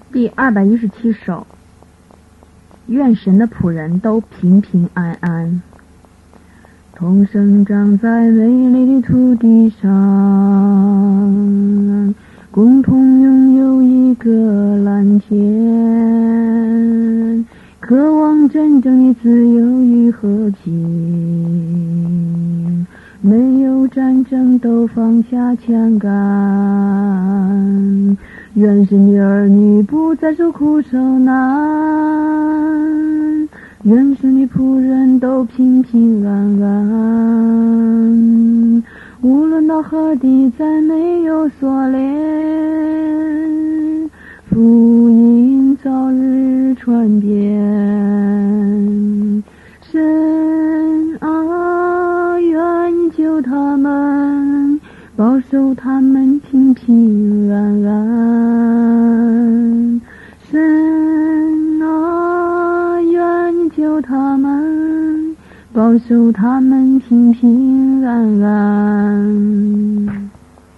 第217首，愿神的仆人都平平安安，同生长在美丽的土地上，共同拥有一个蓝天，渴望真正的自由与和平，没有战争都放下枪杆，愿神的儿女不再受苦受难，愿神的仆人都平平安安，无论到何地再没有锁链，福音早日传遍。神啊，愿你救他们，保守他们平平安安。神啊，愿你救他们，保守他们平平安安。